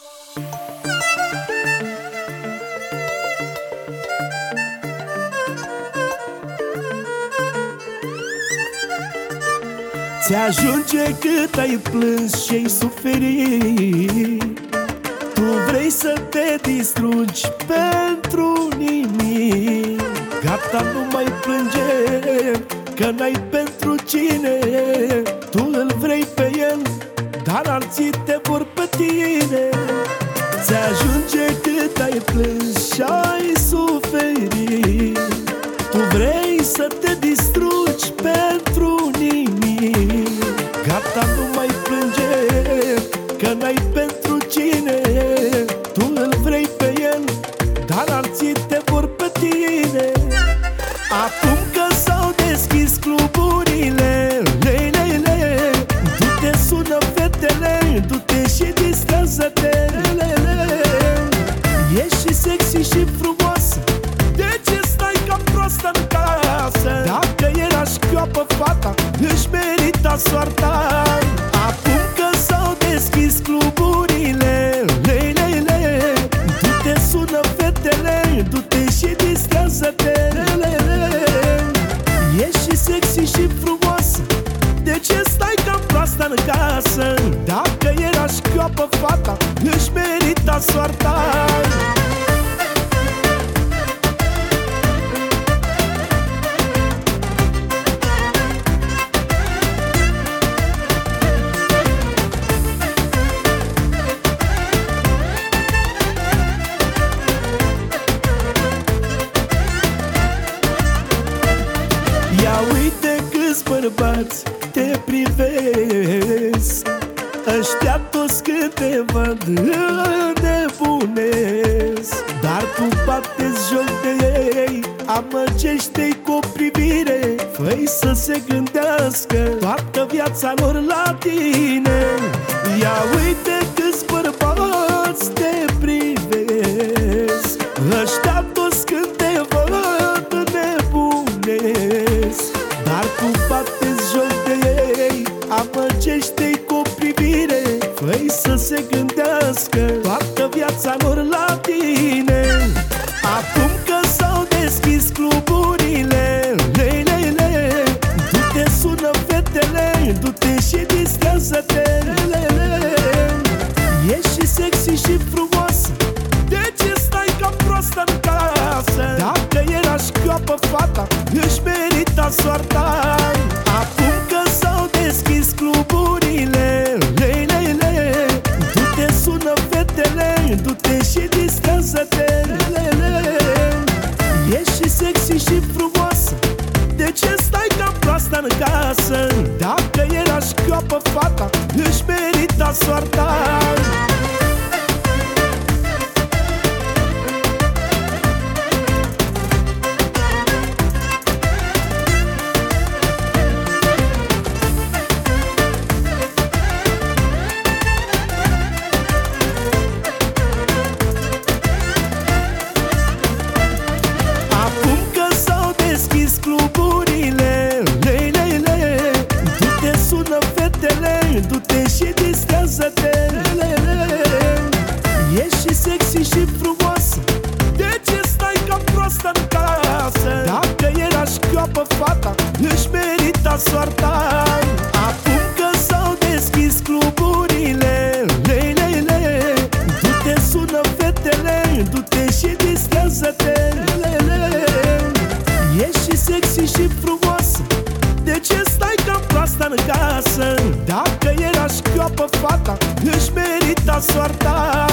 Ți-ajunge cât ai plâns și-ai suferit. Tu vrei să te distrugi pentru nimic. Gata, nu mai plânge, că n-ai pentru cine. Tu îl vrei pe el, dar alții te vor pe tine. Ți-ajunge cât ai plâns și-ai suferit. Tu vrei să te distrugi pentru nimic. Gata, nu mai plânge, că n-ai pentru cine. Tu îl vrei pe el, dar alții te vor pe tine. Acum că s-au deschis cluburile, lei, du-te, sună fetele, du-te și distrează-te. Ești și sexy și frumoasă, de ce stai ca proastă în casă? Dacă era șchioapă fata, își merita soarta. Acum că s-au deschis cluburile, lei, du-te, sună fetele, du-te și distrează-te. Ești și sexy și frumoasă, de ce stai ca proastă în casă? Dacă era șchioapă fata, își merita soarta. Ia uite câți bărbați te privesc, ăștia toți când te văd înnebunesc. Dar tu bate-ți joc de ei, amăgește-i cu o privire. Fă-i să se gândească toată viața lor la tine. Ia uite câți bărbați te privesc, ăștia toți când te văd înnebunesc. Dar tu bate-ți joc de ei, amăgește-i cu o privire. Fă-i să se gândească toată viața lor la tine. Acum că s-au deschis cluburile, lei, du-te, sună fetele, du-te și distrează-te. Ești și sexy și frumoasă, de ce stai ca proastă în casă? Dacă era șchioapă fata, își merita soarta. Acum că s-au deschis cluburile, lei, du-te, sună fetele, du-te și distrează-te. Ești și sexy și frumoasă, de ce stai ca proastă în casă? Dacă era șchioapă fata, își merita soarta. Cluburile, lei, du-te, sună fetele, du-te și distrează-te. Ești și sexy și frumoasă, de ce stai ca proastă în casă? Dacă era șchioapă fata, își merita soarta. Acum că s-au deschis cluburile, lei, du-te, sună fetele, du-te și distrează-te. Ești și sexy și frumoasă, de ce stai ca proastă în casă? Dacă era șchioapă fata, își merita soarta.